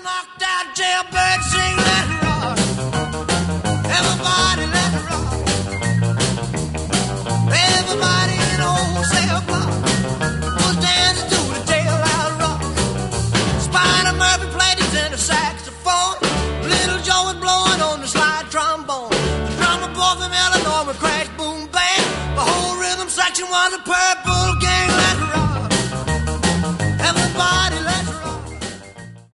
knocked out jailbird, sing let it rock. Everybody let it rock. Everybody in the old cell block was dancing to the jailhouse rock. Spider Murphy played his tenor saxophone. Little Joe was blowing on the slide trombone. The drummer boy from Illinois would crash boom bang. The whole rhythm section was a purple.